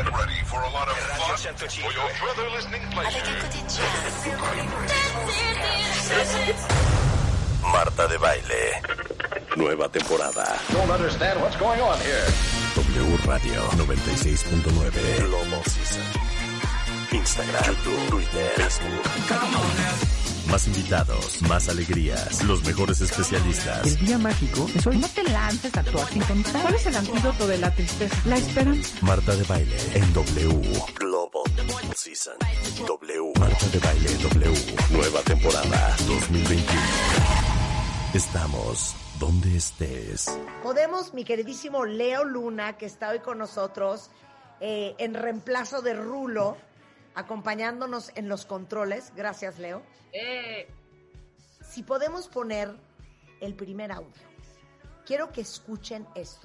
Get ready for a lot of fun for your further listening pleasure. Marta de Baile. Nueva temporada. Don't understand what's going on here. W Radio 96.9. Global Season. Instagram, YouTube, Twitter, Facebook. Más invitados, más alegrías, los mejores especialistas. El día mágico es hoy. No te lances a actuar sin contar. ¿Cuál es el antídoto de la tristeza? La esperanza. Marta de Baile en W. Global Season. W. Marta de Baile en W. Nueva temporada 2021. Estamos donde estés. Podemos, mi queridísimo Leo Luna, que está hoy con nosotros en reemplazo de Rulo, acompañándonos en los controles. Gracias, Leo. Si podemos poner el primer audio. Quiero que escuchen esto.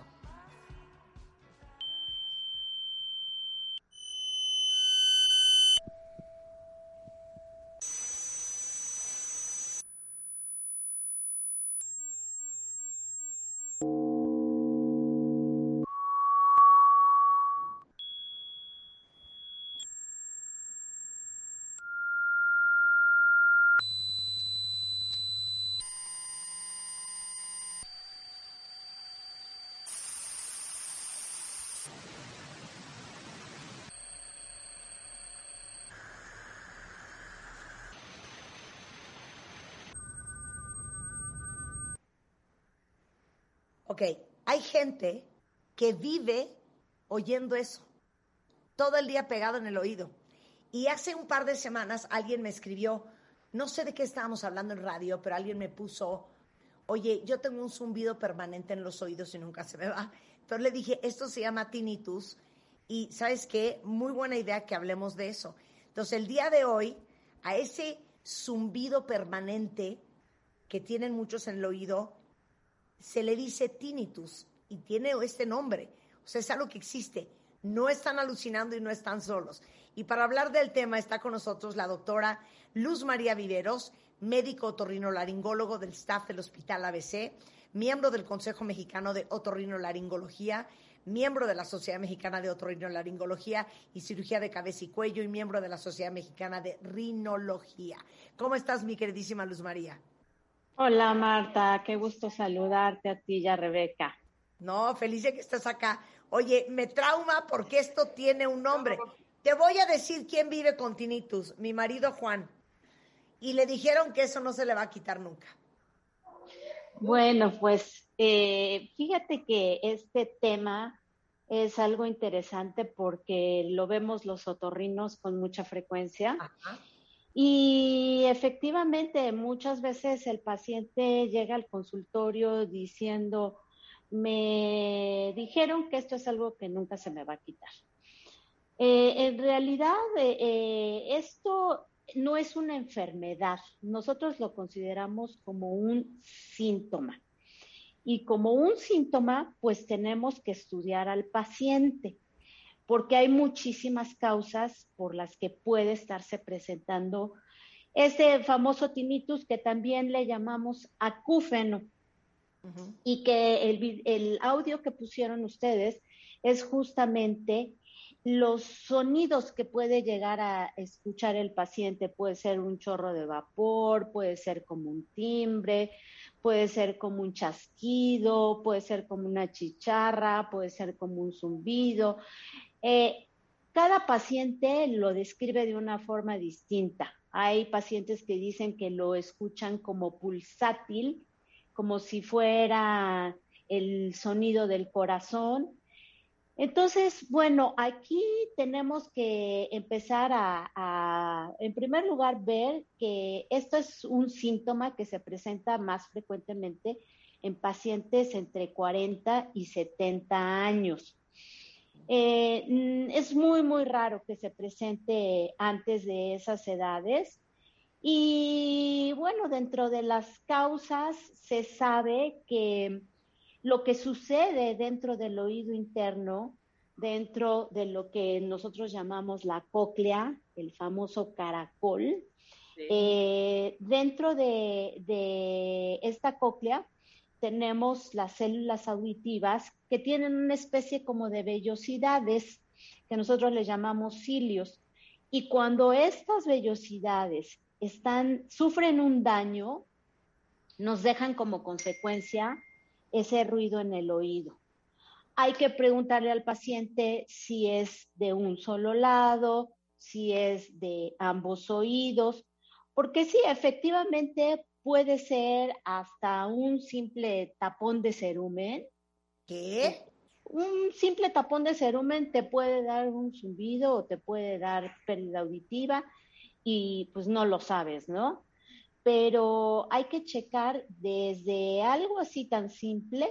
Ok, hay gente que vive oyendo eso, todo el día pegado en el oído. Y hace un par de semanas alguien me escribió, no sé de qué estábamos hablando en radio, pero alguien me puso, oye, yo tengo un zumbido permanente en los oídos y nunca se me va. Entonces le dije, esto se llama tinnitus y ¿sabes qué? Muy buena idea que hablemos de eso. Entonces el día de hoy, a ese zumbido permanente que tienen muchos en el oído, se le dice tinnitus y tiene este nombre, o sea, es algo que existe, no están alucinando y no están solos. Y para hablar del tema está con nosotros la doctora Luz María Viveros, médico otorrinolaringólogo del staff del Hospital ABC, miembro del Consejo Mexicano de Otorrinolaringología, miembro de la Sociedad Mexicana de Otorrinolaringología y Cirugía de Cabeza y Cuello y miembro de la Sociedad Mexicana de Rinología. ¿Cómo estás, mi queridísima Luz María? Hola Marta, qué gusto saludarte a ti y a Rebeca. No, feliz de que estás acá. Oye, me trauma porque esto tiene un nombre. Te voy a decir quién vive con tinnitus, mi marido Juan. Y le dijeron que eso no se le va a quitar nunca. Bueno, pues fíjate que este tema es algo interesante porque lo vemos los otorrinos con mucha frecuencia. Ajá. Y efectivamente, muchas veces el paciente llega al consultorio diciendo, me dijeron que esto es algo que nunca se me va a quitar. En realidad, esto no es una enfermedad. Nosotros lo consideramos como un síntoma. Y como un síntoma, pues tenemos que estudiar al paciente, porque hay muchísimas causas por las que puede estarse presentando ese famoso tinnitus que también le llamamos acúfeno. Uh-huh. Y que el audio que pusieron ustedes es justamente los sonidos que puede llegar a escuchar el paciente. Puede ser un chorro de vapor, puede ser como un timbre, puede ser como un chasquido, puede ser como una chicharra, puede ser como un zumbido. Cada paciente lo describe de una forma distinta. Hay pacientes que dicen que lo escuchan como pulsátil, como si fuera el sonido del corazón. Entonces, bueno, aquí tenemos que empezar en primer lugar, ver que esto es un síntoma que se presenta más frecuentemente en pacientes entre 40 y 70 años. Es muy, muy raro que se presente antes de esas edades. Y bueno, dentro de las causas se sabe que lo que sucede dentro del oído interno, dentro de lo que nosotros llamamos la cóclea, el famoso caracol, sí. Dentro de esta cóclea tenemos las células auditivas que tienen una especie como de vellosidades que nosotros les llamamos cilios. Y cuando estas vellosidades sufren un daño, nos dejan como consecuencia ese ruido en el oído. Hay que preguntarle al paciente si es de un solo lado, si es de ambos oídos, porque sí, efectivamente puede ser hasta un simple tapón de cerumen. ¿Qué? Un simple tapón de cerumen te puede dar un zumbido o te puede dar pérdida auditiva y pues no lo sabes, ¿no? Pero hay que checar desde algo así tan simple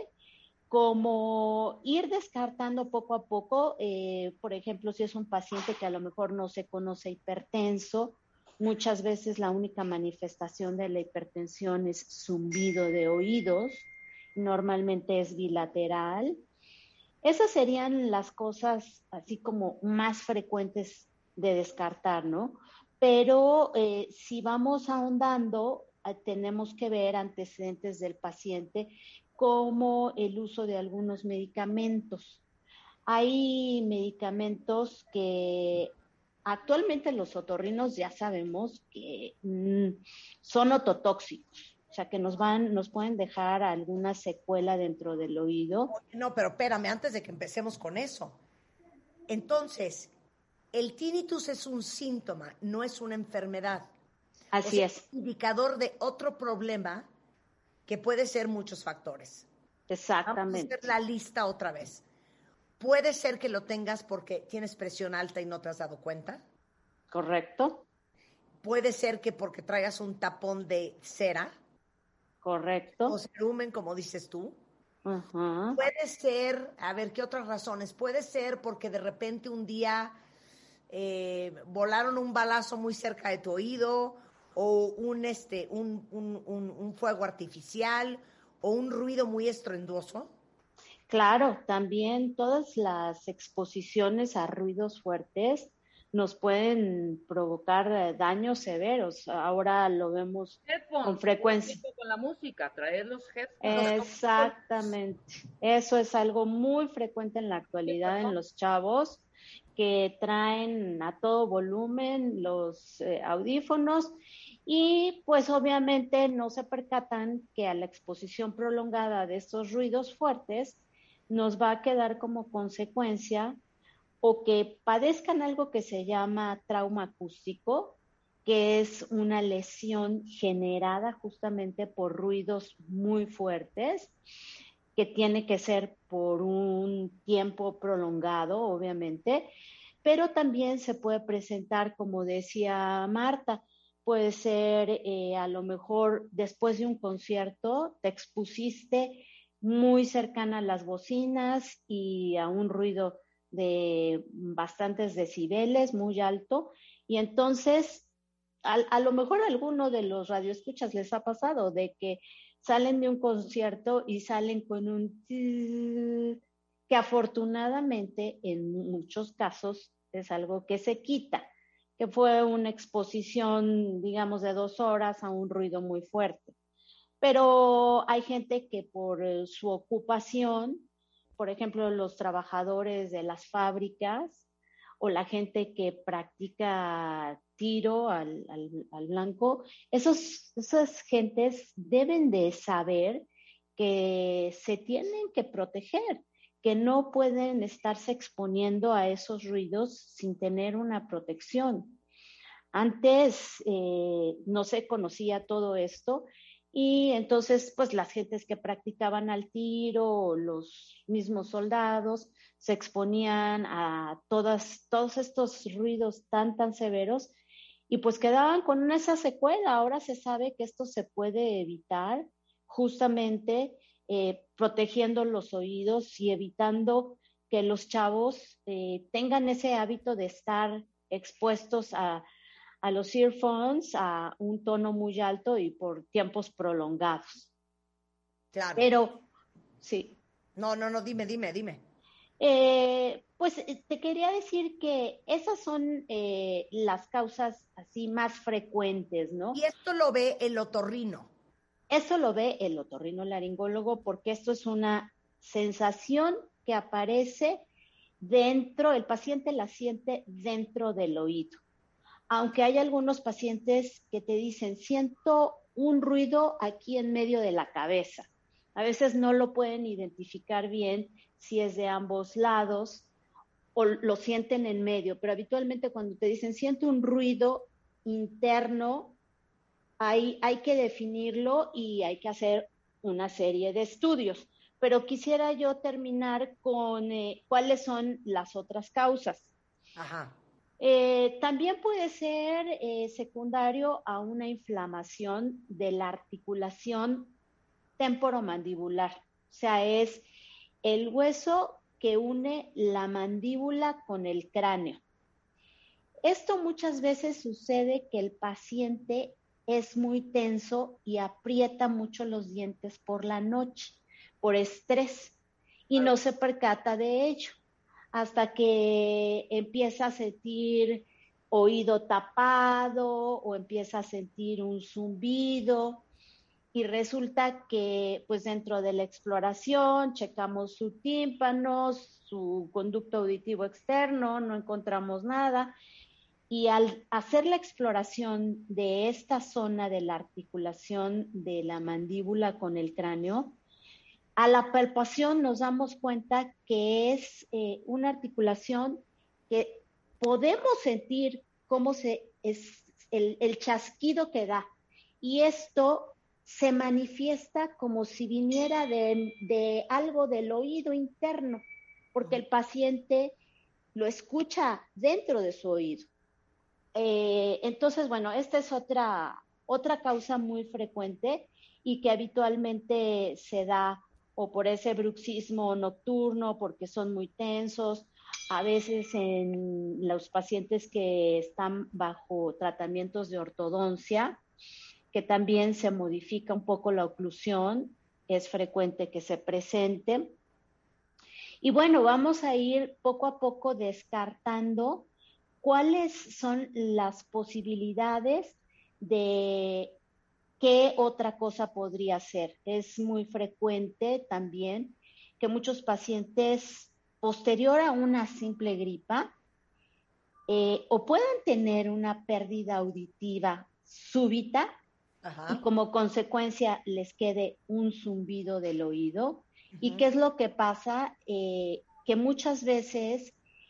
como ir descartando poco a poco, por ejemplo, si es un paciente que a lo mejor no se conoce hipertenso, muchas veces la única manifestación de la hipertensión es zumbido de oídos, normalmente es bilateral. Esas serían las cosas así como más frecuentes de descartar, ¿no? Pero si vamos ahondando, tenemos que ver antecedentes del paciente como el uso de algunos medicamentos. Hay medicamentos que actualmente los otorrinos ya sabemos que son ototóxicos, o sea que nos pueden dejar alguna secuela dentro del oído. No, pero espérame, antes de que empecemos con eso. Entonces, el tinnitus es un síntoma, no es una enfermedad. Así es. Un indicador de otro problema que puede ser muchos factores. Exactamente. Vamos a hacer la lista otra vez. Puede ser que lo tengas porque tienes presión alta y no te has dado cuenta. Correcto. Puede ser que porque traigas un tapón de cera. Correcto. O cerumen, como dices tú. Uh-huh. Puede ser, a ver, ¿qué otras razones? Puede ser porque de repente un día volaron un balazo muy cerca de tu oído, o un fuego artificial, o un ruido muy estruendoso. Claro, también todas las exposiciones a ruidos fuertes nos pueden provocar daños severos. Ahora lo vemos con frecuencia. Con la música, traer los headphones. Exactamente. Eso es algo muy frecuente en la actualidad en los chavos que traen a todo volumen los audífonos y pues obviamente no se percatan que a la exposición prolongada de estos ruidos fuertes nos va a quedar como consecuencia o que padezcan algo que se llama trauma acústico, que es una lesión generada justamente por ruidos muy fuertes, que tiene que ser por un tiempo prolongado, obviamente, pero también se puede presentar, como decía Marta, puede ser a lo mejor después de un concierto te expusiste muy cercana a las bocinas y a un ruido de bastantes decibeles, muy alto, y entonces a lo mejor a alguno de los radioescuchas les ha pasado de que salen de un concierto y salen con un que afortunadamente en muchos casos es algo que se quita, que fue una exposición, digamos, de 2 horas a un ruido muy fuerte. Pero hay gente que por su ocupación, por ejemplo, los trabajadores de las fábricas o la gente que practica tiro al blanco, esas gentes deben de saber que se tienen que proteger, que no pueden estarse exponiendo a esos ruidos sin tener una protección. Antes no se conocía todo esto y entonces pues las gentes que practicaban al tiro, los mismos soldados, se exponían a todos estos ruidos tan severos y pues quedaban con esa secuela. Ahora se sabe que esto se puede evitar justamente protegiendo los oídos y evitando que los chavos tengan ese hábito de estar expuestos a los earphones a un tono muy alto y por tiempos prolongados. Claro. Pero, sí. No, dime. Pues te quería decir que esas son las causas así más frecuentes, ¿no? Y esto lo ve el otorrino. Eso lo ve el otorrinolaringólogo porque esto es una sensación que aparece el paciente la siente dentro del oído. Aunque hay algunos pacientes que te dicen, siento un ruido aquí en medio de la cabeza. A veces no lo pueden identificar bien si es de ambos lados o lo sienten en medio, pero habitualmente cuando te dicen, siento un ruido interno, hay que definirlo y hay que hacer una serie de estudios. Pero quisiera yo terminar con cuáles son las otras causas. Ajá. También puede ser secundario a una inflamación de la articulación temporomandibular. O sea, es el hueso que une la mandíbula con el cráneo. Esto muchas veces sucede que el paciente es muy tenso y aprieta mucho los dientes por la noche, por estrés, y no se percata de ello, hasta que empieza a sentir oído tapado o empieza a sentir un zumbido, y resulta que pues dentro de la exploración checamos su tímpano, su conducto auditivo externo, no encontramos nada, y al hacer la exploración de esta zona de la articulación de la mandíbula con el cráneo, a la palpación nos damos cuenta que es una articulación que podemos sentir cómo es el chasquido que da, y esto se manifiesta como si viniera de algo del oído interno, porque el paciente lo escucha dentro de su oído. Entonces, bueno, esta es otra causa muy frecuente y que habitualmente se da o por ese bruxismo nocturno, porque son muy tensos, a veces en los pacientes que están bajo tratamientos de ortodoncia, que también se modifica un poco la oclusión, es frecuente que se presente. Y bueno, vamos a ir poco a poco descartando cuáles son las posibilidades de qué otra cosa podría ser. Es muy frecuente también que muchos pacientes, posterior a una simple gripa, o puedan tener una pérdida auditiva súbita, ajá, y como consecuencia les quede un zumbido del oído. Uh-huh. ¿Y qué es lo que pasa? Que muchas veces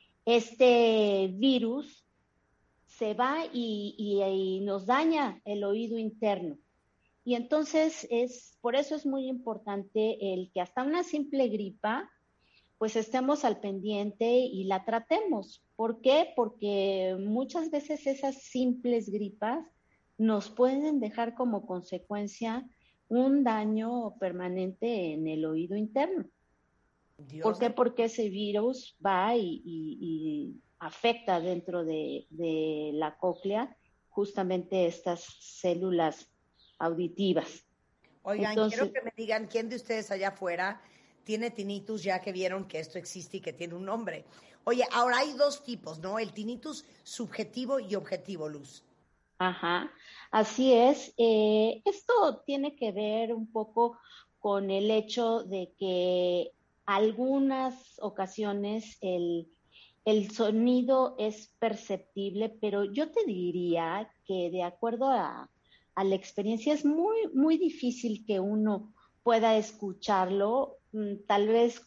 este virus se va y nos daña el oído interno. Y entonces por eso es muy importante el que hasta una simple gripa, pues estemos al pendiente y la tratemos. ¿Por qué? Porque muchas veces esas simples gripas nos pueden dejar como consecuencia un daño permanente en el oído interno. ¿Por qué? Porque ese virus va y afecta dentro de la cóclea justamente estas células auditivas. Oigan, entonces, quiero que me digan quién de ustedes allá afuera tiene tinnitus, ya que vieron que esto existe y que tiene un nombre. Oye, ahora hay dos tipos, ¿no? El tinnitus subjetivo y objetivo, Luz. Ajá, así es. Esto tiene que ver un poco con el hecho de que algunas ocasiones el sonido es perceptible, pero yo te diría que de acuerdo a la experiencia es muy, muy difícil que uno pueda escucharlo, tal vez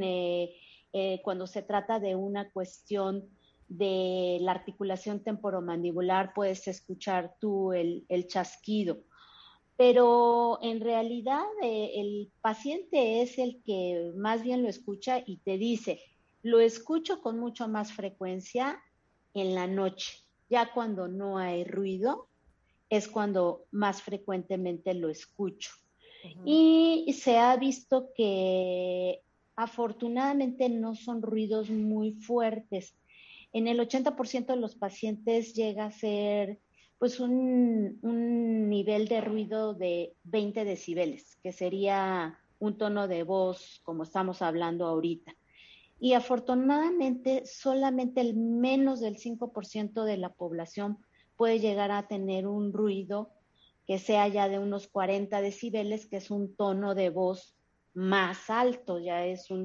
cuando se trata de una cuestión de la articulación temporomandibular puedes escuchar tú el chasquido, pero en realidad el paciente es el que más bien lo escucha y te dice, lo escucho con mucho más frecuencia en la noche, ya cuando no hay ruido es cuando más frecuentemente lo escucho. Uh-huh. Y se ha visto que afortunadamente no son ruidos muy fuertes. En el 80% de los pacientes llega a ser pues un nivel de ruido de 20 decibeles, que sería un tono de voz como estamos hablando ahorita. Y afortunadamente solamente el menos del 5% de la población puede llegar a tener un ruido que sea ya de unos 40 decibeles, que es un tono de voz más alto, ya es un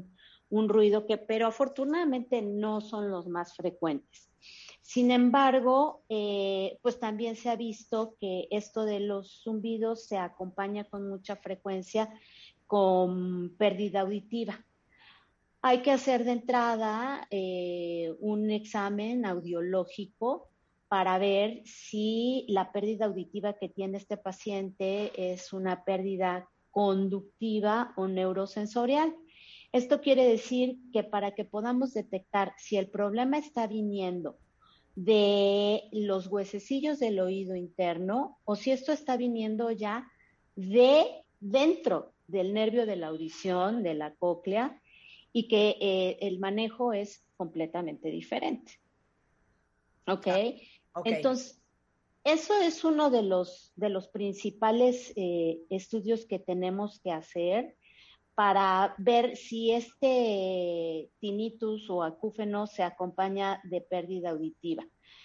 un ruido pero afortunadamente no son los más frecuentes. Sin embargo, pues también se ha visto que esto de los zumbidos se acompaña con mucha frecuencia con pérdida auditiva. Hay que hacer de entrada un examen audiológico para ver si la pérdida auditiva que tiene este paciente es una pérdida conductiva o neurosensorial. Esto quiere decir que para que podamos detectar si el problema está viniendo de los huesecillos del oído interno o si esto está viniendo ya de dentro del nervio de la audición, de la cóclea, y que el manejo es completamente diferente. ¿Ok? Okay. Entonces, eso es uno de los principales estudios que tenemos que hacer para ver si este tinnitus o acúfeno se acompaña de pérdida auditiva.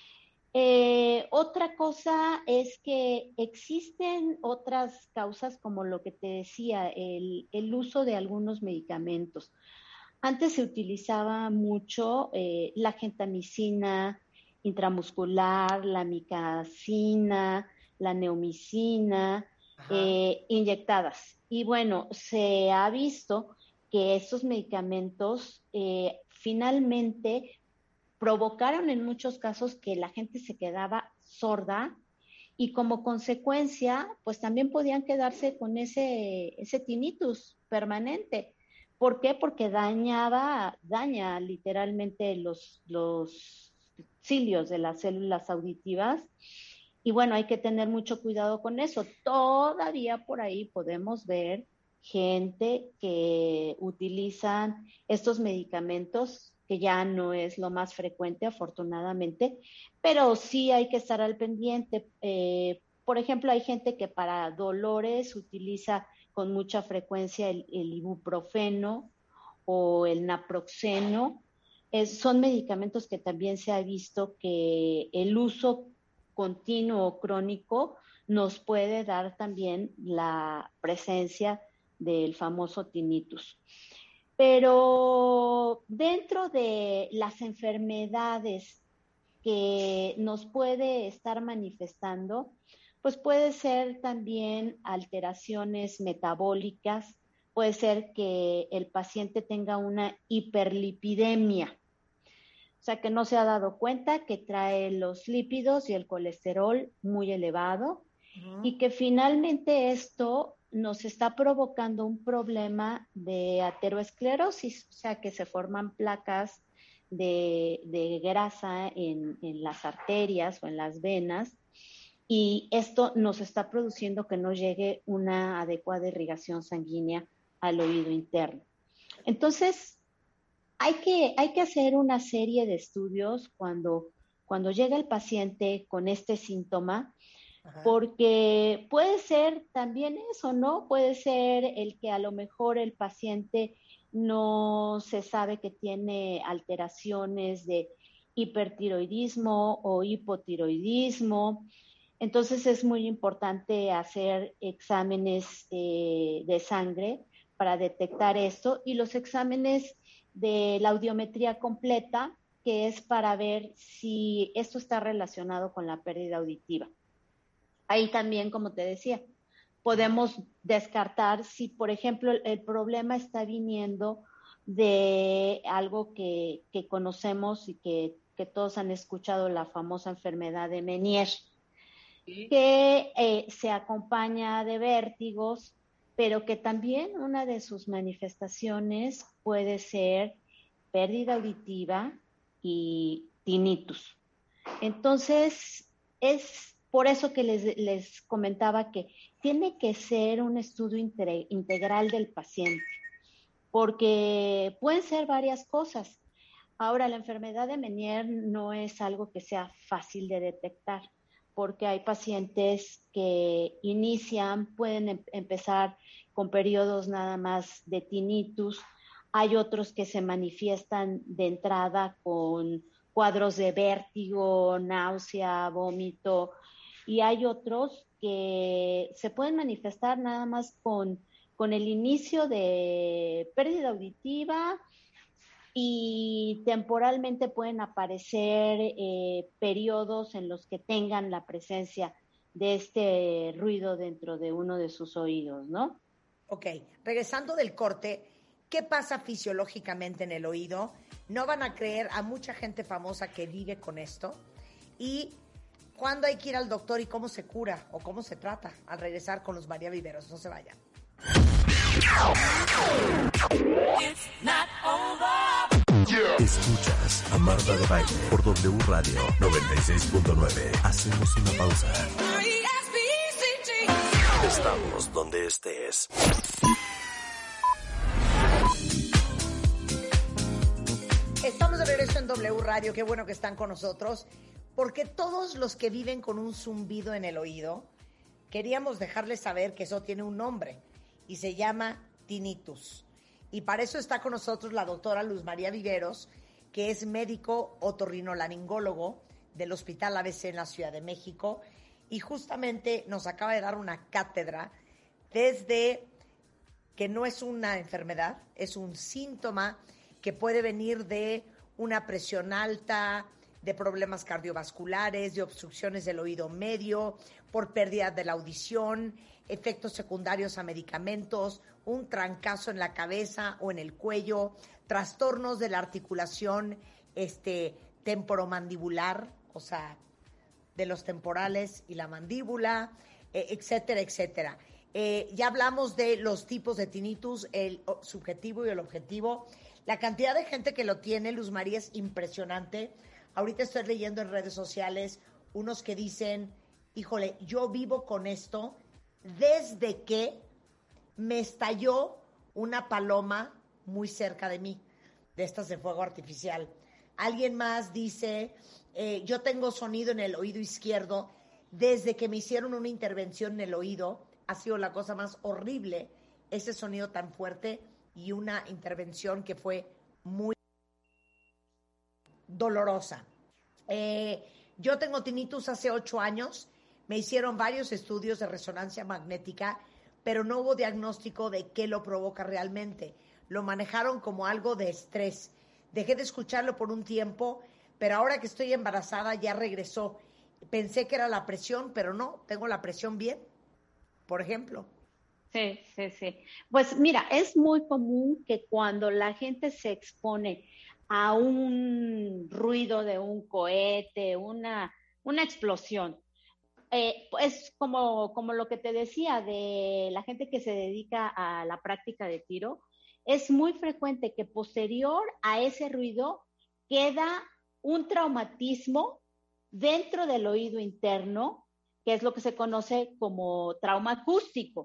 Otra cosa es que existen otras causas, como lo que te decía, el uso de algunos medicamentos. Antes se utilizaba mucho la gentamicina intramuscular, la micacina, la neomicina, inyectadas. Y bueno, se ha visto que estos medicamentos finalmente provocaron en muchos casos que la gente se quedaba sorda y como consecuencia, pues también podían quedarse con ese tinnitus permanente. ¿Por qué? Porque daña literalmente los cilios de las células auditivas. Y bueno, hay que tener mucho cuidado con eso. Todavía por ahí podemos ver gente que utilizan estos medicamentos, que ya no es lo más frecuente, afortunadamente, pero sí hay que estar al pendiente. Por ejemplo, hay gente que para dolores utiliza con mucha frecuencia el ibuprofeno o el naproxeno. Son medicamentos que también se ha visto que el uso continuo o crónico nos puede dar también la presencia del famoso tinnitus. Pero dentro de las enfermedades que nos puede estar manifestando, pues puede ser también alteraciones metabólicas, puede ser que el paciente tenga una hiperlipidemia, o sea que no se ha dado cuenta que trae los lípidos y el colesterol muy elevado y que finalmente esto nos está provocando un problema de ateroesclerosis, o sea que se forman placas de grasa en las arterias o en las venas, y esto nos está produciendo que no llegue una adecuada irrigación sanguínea al oído interno. Entonces, hay que hacer una serie de estudios cuando llega el paciente con este síntoma, porque puede ser también eso, ¿no? Puede ser el que a lo mejor el paciente no se sabe que tiene alteraciones de hipertiroidismo o hipotiroidismo. Entonces es muy importante hacer exámenes de sangre para detectar esto, y los exámenes de la audiometría completa, que es para ver si esto está relacionado con la pérdida auditiva. Ahí también, como te decía, podemos descartar si, por ejemplo, el problema está viniendo de algo que conocemos y que todos han escuchado, la famosa enfermedad de Meniere, que se acompaña de vértigos, pero que también una de sus manifestaciones puede ser pérdida auditiva y tinnitus. Entonces, es por eso que les comentaba que tiene que ser un estudio integral del paciente, porque pueden ser varias cosas. Ahora, la enfermedad de Meniere no es algo que sea fácil de detectar, porque hay pacientes que pueden empezar con periodos nada más de tinnitus, hay otros que se manifiestan de entrada con cuadros de vértigo, náusea, vómito, y hay otros que se pueden manifestar nada más con el inicio de pérdida auditiva y temporalmente pueden aparecer periodos en los que tengan la presencia de este ruido dentro de uno de sus oídos, ¿no? Ok, regresando del corte, ¿qué pasa fisiológicamente en el oído? No van a creer a mucha gente famosa que vive con esto. ¿Y cuándo hay que ir al doctor y cómo se cura o cómo se trata? Al regresar con los María Viveros, no se vayan. Escuchas a Marta de Baile por W Radio 96.9. Hacemos una pausa. Estamos donde estés. Estamos de regreso en W Radio, qué bueno que están con nosotros, porque todos los que viven con un zumbido en el oído, queríamos dejarles saber que eso tiene un nombre y se llama tinnitus. Y para eso está con nosotros la doctora Luz María Viveros, que es médico otorrinolaringólogo del Hospital ABC en la Ciudad de México, y justamente nos acaba de dar una cátedra desde que no es una enfermedad, es un síntoma que puede venir de una presión alta, de problemas cardiovasculares, de obstrucciones del oído medio, por pérdida de la audición, efectos secundarios a medicamentos, un trancazo en la cabeza o en el cuello, trastornos de la articulación temporomandibular, o sea, de los temporales y la mandíbula, etcétera, etcétera. Ya hablamos de los tipos de tinnitus, el subjetivo y el objetivo. La cantidad de gente que lo tiene, Luz María, es impresionante. Ahorita estoy leyendo en redes sociales unos que dicen, híjole, yo vivo con esto desde que me estalló una paloma muy cerca de mí, de estas de fuego artificial. Alguien más dice, yo tengo sonido en el oído izquierdo desde que me hicieron una intervención en el oído. Ha sido la cosa más horrible, ese sonido tan fuerte, y una intervención que fue muy dolorosa. Yo tengo tinnitus hace 8 años, me hicieron varios estudios de resonancia magnética, pero no hubo diagnóstico de qué lo provoca realmente. Lo manejaron como algo de estrés. Dejé de escucharlo por un tiempo, pero ahora que estoy embarazada ya regresó. Pensé que era la presión, pero no, tengo la presión bien, por ejemplo. Sí. Pues mira, es muy común que cuando la gente se expone a un ruido de un cohete, una explosión, es como lo que te decía de la gente que se dedica a la práctica de tiro, es muy frecuente que posterior a ese ruido queda un traumatismo dentro del oído interno, que es lo que se conoce como trauma acústico.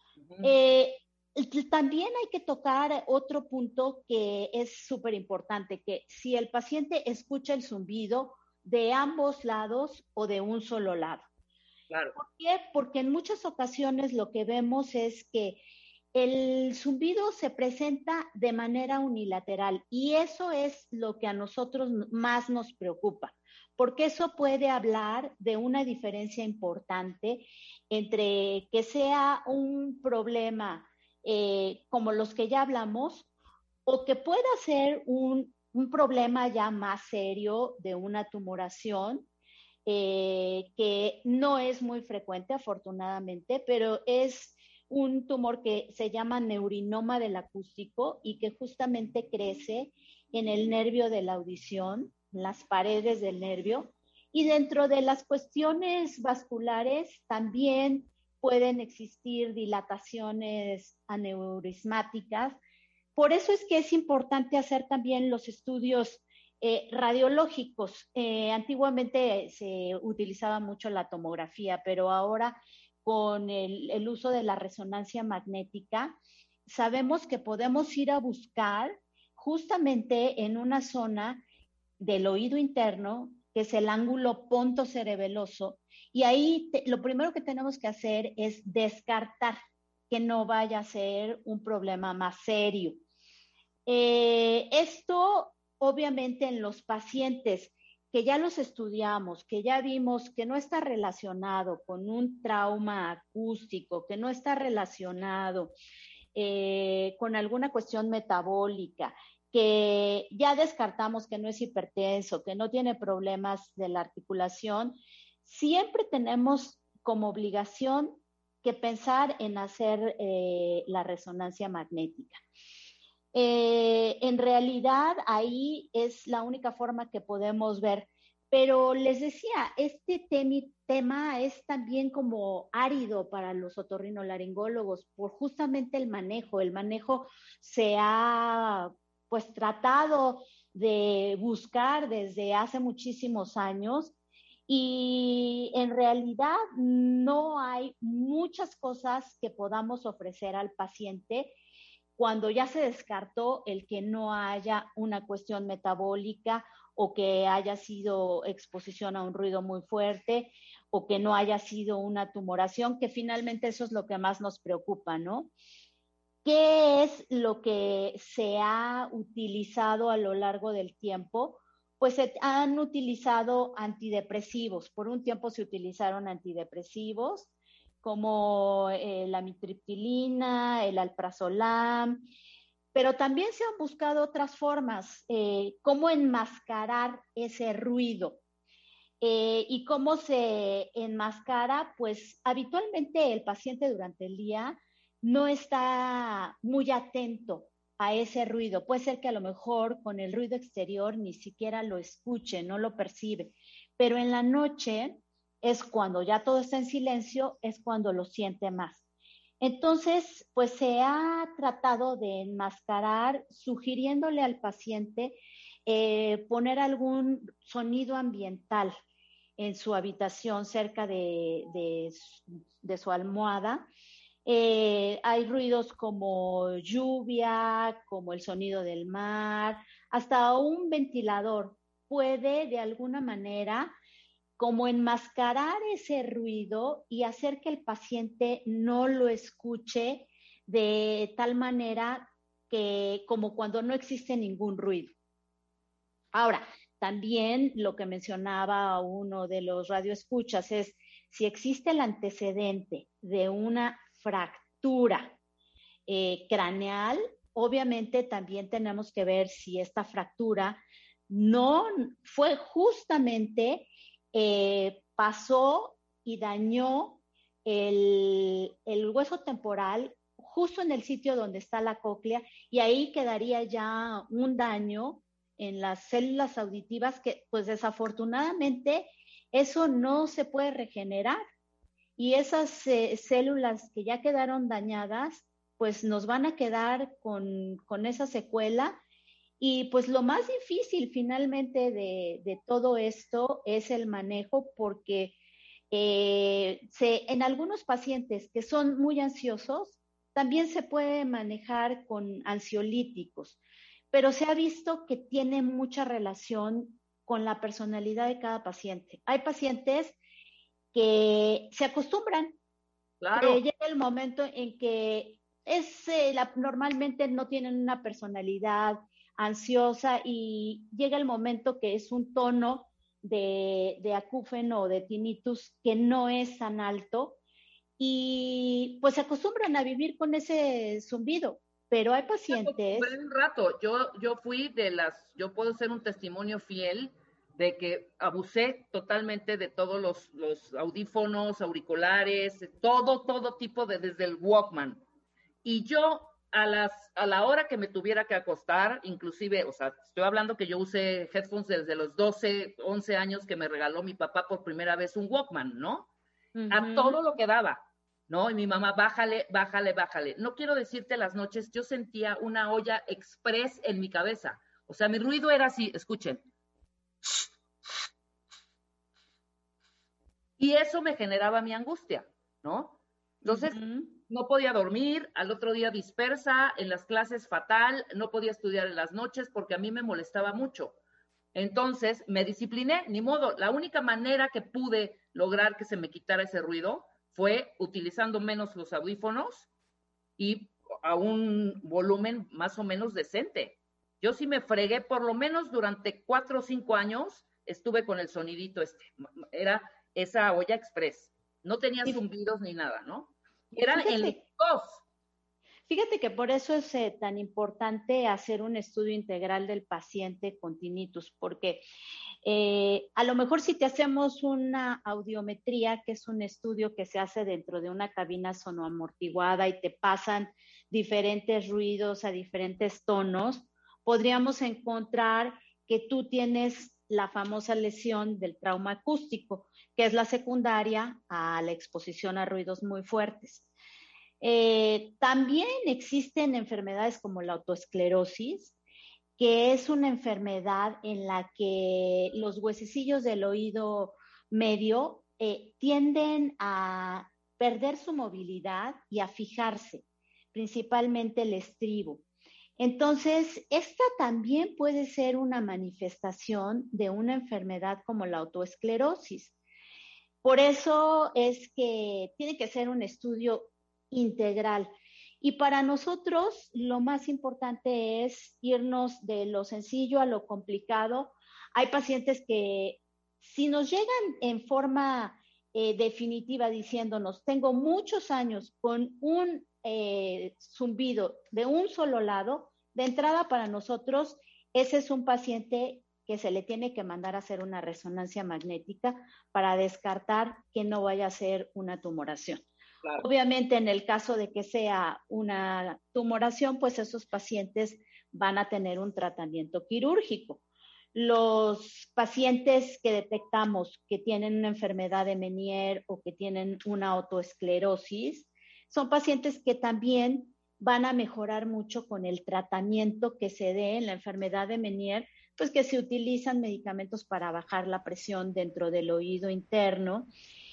También hay que tocar otro punto que es súper importante, que si el paciente escucha el zumbido de ambos lados o de un solo lado. Claro. ¿Por qué? Porque en muchas ocasiones lo que vemos es que el zumbido se presenta de manera unilateral y eso es lo que a nosotros más nos preocupa, porque eso puede hablar de una diferencia importante entre que sea un problema como los que ya hablamos o que pueda ser un problema ya más serio de una tumoración que no es muy frecuente afortunadamente, pero es un tumor que se llama neurinoma del acústico y que justamente crece en el nervio de la audición, en las paredes del nervio. Y dentro de las cuestiones vasculares también pueden existir dilataciones aneurismáticas. Por eso es que es importante hacer también los estudios radiológicos. Antiguamente se utilizaba mucho la tomografía, pero ahora con el uso de la resonancia magnética, sabemos que podemos ir a buscar justamente en una zona del oído interno, que es el ángulo pontocerebeloso, y ahí lo primero que tenemos que hacer es descartar que no vaya a ser un problema más serio. Esto, obviamente, en los pacientes que ya los estudiamos, que ya vimos que no está relacionado con un trauma acústico, que no está relacionado con alguna cuestión metabólica, que ya descartamos que no es hipertenso, que no tiene problemas de la articulación, siempre tenemos como obligación que pensar en hacer la resonancia magnética. En realidad, ahí es la única forma que podemos ver. Pero les decía, este tema es también como árido para los otorrinolaringólogos por justamente el manejo. El manejo se ha pues tratado de buscar desde hace muchísimos años y en realidad no hay muchas cosas que podamos ofrecer al paciente cuando ya se descartó el que no haya una cuestión metabólica o que haya sido exposición a un ruido muy fuerte o que no haya sido una tumoración, que finalmente eso es lo que más nos preocupa, ¿no? ¿Qué es lo que se ha utilizado a lo largo del tiempo? Pues se han utilizado antidepresivos. Por un tiempo se utilizaron antidepresivos como la amitriptilina, el alprazolam, pero también se han buscado otras formas, cómo enmascarar ese ruido. ¿Y cómo se enmascara? Pues habitualmente el paciente durante el día no está muy atento a ese ruido. Puede ser que a lo mejor con el ruido exterior ni siquiera lo escuche, no lo percibe, pero en la noche es cuando ya todo está en silencio, es cuando lo siente más. Entonces, pues se ha tratado de enmascarar, sugiriéndole al paciente poner algún sonido ambiental en su habitación cerca de su almohada. Hay ruidos como lluvia, como el sonido del mar, hasta un ventilador puede de alguna manera como enmascarar ese ruido y hacer que el paciente no lo escuche de tal manera que como cuando no existe ningún ruido. Ahora, también lo que mencionaba uno de los radioescuchas es si existe el antecedente de una fractura craneal, obviamente también tenemos que ver si esta fractura no fue justamente pasó y dañó el hueso temporal justo en el sitio donde está la cóclea y ahí quedaría ya un daño en las células auditivas que pues desafortunadamente eso no se puede regenerar y esas células que ya quedaron dañadas pues nos van a quedar con esa secuela. Y pues lo más difícil finalmente de todo esto es el manejo porque en algunos pacientes que son muy ansiosos también se puede manejar con ansiolíticos, pero se ha visto que tiene mucha relación con la personalidad de cada paciente. Hay pacientes que se acostumbran, claro. Llega el momento en que normalmente no tienen una personalidad ansiosa y llega el momento que es un tono de acúfeno o de tinnitus que no es tan alto y pues se acostumbran a vivir con ese zumbido, pero hay pacientes... Un rato, yo fui yo puedo ser un testimonio fiel de que abusé totalmente de todos los audífonos, auriculares, todo tipo desde el Walkman. Y yo a la hora que me tuviera que acostar, inclusive, o sea, estoy hablando que yo usé headphones desde los 12, 11 años que me regaló mi papá por primera vez un Walkman, ¿no? Uh-huh. A todo lo que daba, ¿no? Y mi mamá, bájale. No quiero decirte las noches, yo sentía una olla express en mi cabeza. O sea, mi ruido era así, escuchen. Y eso me generaba mi angustia, ¿no? Entonces, no podía dormir, al otro día dispersa, en las clases fatal, no podía estudiar en las noches porque a mí me molestaba mucho. Entonces, me discipliné, ni modo. La única manera que pude lograr que se me quitara ese ruido fue utilizando menos los audífonos y a un volumen más o menos decente. Yo sí me fregué, por lo menos durante 4 o 5 años, estuve con el sonidito era esa olla express. No tenía zumbidos ni nada, ¿no? Eran en los dos. Fíjate que por eso es tan importante hacer un estudio integral del paciente con tinnitus, porque a lo mejor si te hacemos una audiometría, que es un estudio que se hace dentro de una cabina sonoamortiguada y te pasan diferentes ruidos a diferentes tonos, podríamos encontrar que tú tienes la famosa lesión del trauma acústico, que es la secundaria a la exposición a ruidos muy fuertes. También existen enfermedades como la autoesclerosis, que es una enfermedad en la que los huesecillos del oído medio tienden a perder su movilidad y a fijarse, principalmente el estribo. Entonces, esta también puede ser una manifestación de una enfermedad como la autoesclerosis. Por eso es que tiene que ser un estudio integral. Y para nosotros lo más importante es irnos de lo sencillo a lo complicado. Hay pacientes que si nos llegan en forma definitiva diciéndonos, tengo muchos años con un zumbido de un solo lado, de entrada para nosotros ese es un paciente que se le tiene que mandar a hacer una resonancia magnética para descartar que no vaya a ser una tumoración. Claro. Obviamente, en el caso de que sea una tumoración, pues esos pacientes van a tener un tratamiento quirúrgico. Los pacientes que detectamos que tienen una enfermedad de Meniere o que tienen una autoesclerosis, son pacientes que también van a mejorar mucho con el tratamiento que se dé en la enfermedad de Meniere, pues que se utilizan medicamentos para bajar la presión dentro del oído interno.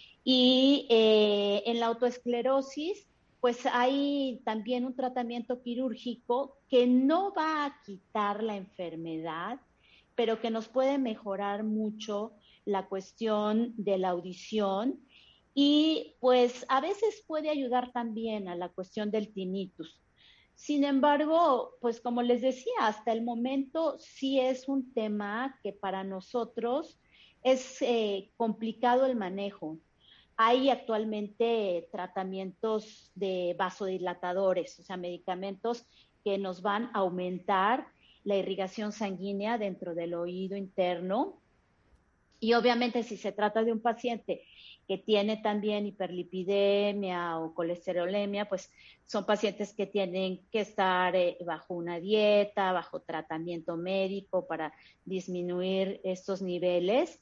Y en la autoesclerosis, pues hay también un tratamiento quirúrgico que no va a quitar la enfermedad, pero que nos puede mejorar mucho la cuestión de la audición y pues a veces puede ayudar también a la cuestión del tinnitus. Sin embargo, pues como les decía, hasta el momento sí es un tema que para nosotros es complicado el manejo. Hay actualmente tratamientos de vasodilatadores, o sea, medicamentos que nos van a aumentar la irrigación sanguínea dentro del oído interno. Y obviamente si se trata de un paciente que tiene también hiperlipidemia o colesterolemia, pues son pacientes que tienen que estar bajo una dieta, bajo tratamiento médico para disminuir estos niveles.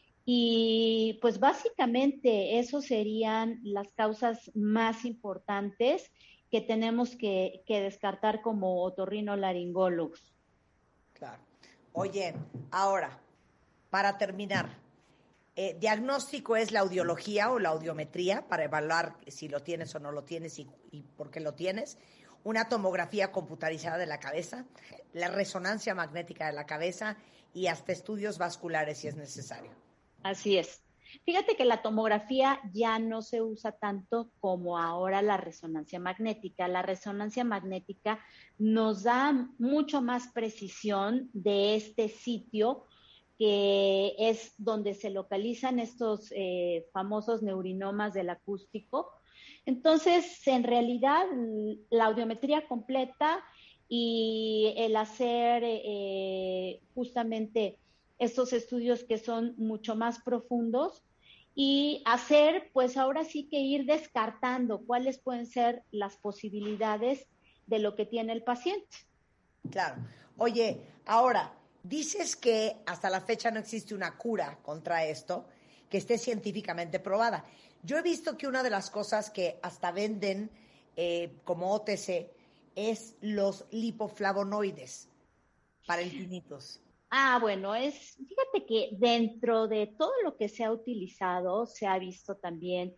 Y pues básicamente esos serían las causas más importantes que tenemos que descartar como otorrinolaringólogos. Claro. Oye, ahora, para terminar, ¿diagnóstico es la audiología o la audiometría para evaluar si lo tienes o no lo tienes y por qué lo tienes? Una tomografía computarizada de la cabeza, la resonancia magnética de la cabeza y hasta estudios vasculares si es necesario. Así es. Fíjate que la tomografía ya no se usa tanto como ahora la resonancia magnética. La resonancia magnética nos da mucho más precisión de este sitio que es donde se localizan estos famosos neurinomas del acústico. Entonces, en realidad, la audiometría completa y el hacer justamente estos estudios que son mucho más profundos y hacer, pues ahora sí que ir descartando cuáles pueden ser las posibilidades de lo que tiene el paciente. Claro. Oye, ahora, dices que hasta la fecha no existe una cura contra esto que esté científicamente probada. Yo he visto que una de las cosas que hasta venden como OTC es los lipoflavonoides para el tinnitus. Bueno, fíjate que dentro de todo lo que se ha utilizado, se ha visto también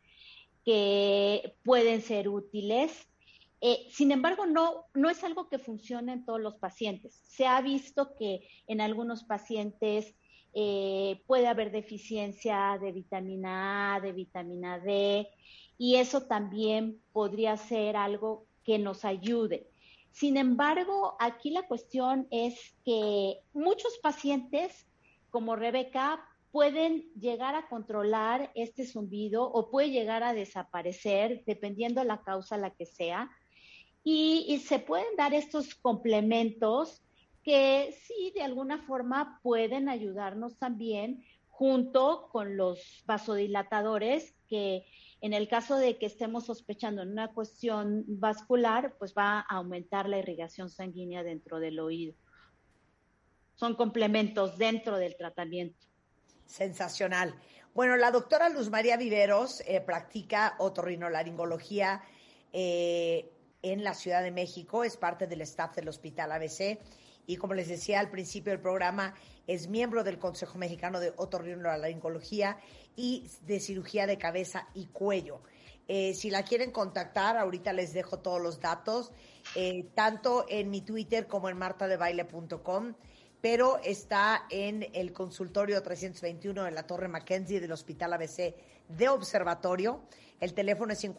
que pueden ser útiles. Sin embargo, no es algo que funcione en todos los pacientes. Se ha visto que en algunos pacientes puede haber deficiencia de vitamina A, de vitamina D, y eso también podría ser algo que nos ayude. Sin embargo, aquí la cuestión es que muchos pacientes, como Rebeca, pueden llegar a controlar este zumbido o puede llegar a desaparecer, dependiendo la causa la que sea. y se pueden dar estos complementos que sí, de alguna forma pueden ayudarnos también junto con los vasodilatadores, que en el caso de que estemos sospechando en una cuestión vascular, pues va a aumentar la irrigación sanguínea dentro del oído. Son complementos dentro del tratamiento. Sensacional. Bueno, la doctora Luz María Viveros practica otorrinolaringología en la Ciudad de México, es parte del staff del Hospital ABC y, como les decía al principio del programa, es miembro del Consejo Mexicano de Otorrinolaringología y de Cirugía de Cabeza y Cuello. Si la quieren contactar, ahorita les dejo todos los datos, tanto en mi Twitter como en martadebaile.com, pero está en el consultorio 321 de la Torre Mackenzie del Hospital ABC de Observatorio. El teléfono es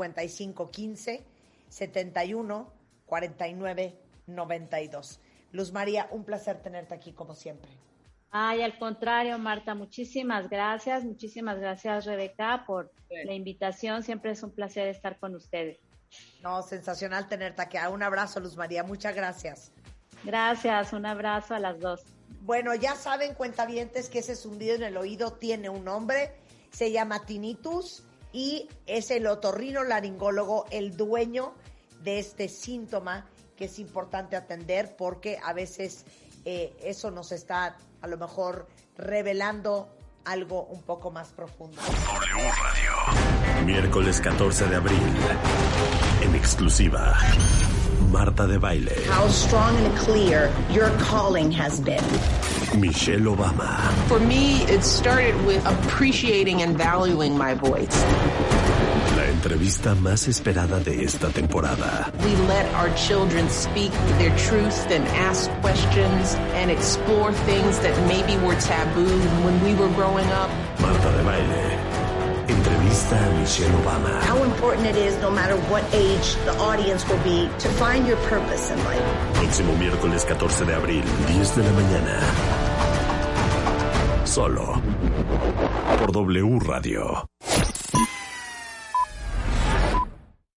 5515-71-49-92. Luz María, un placer tenerte aquí como siempre. Ay, al contrario, Marta, muchísimas gracias, Rebeca, por la invitación. Siempre es un placer estar con ustedes. No, sensacional tenerte aquí. Un abrazo, Luz María, muchas gracias. Gracias, un abrazo a las dos. Bueno, ya saben, cuentavientes, que ese zumbido en el oído tiene un nombre, se llama tinnitus y es el otorrinolaringólogo el dueño de este síntoma que es importante atender porque a veces eso nos está a lo mejor revelando algo un poco más profundo. W Radio. Miércoles 14 de abril. En exclusiva. Marta de Baile. How strong and clear your calling has been. Michelle Obama. For me, it started with appreciating and valuing my voice. La entrevista más esperada de esta temporada. We let our children speak their truth and ask questions and explore things that maybe were taboo when we were growing up. Marta de Baile. Entrevista a Michelle Obama. How important it is, no matter what age the audience will be, to find your purpose in life. Próximo miércoles 14 de abril, 10 de la mañana. Solo por W Radio.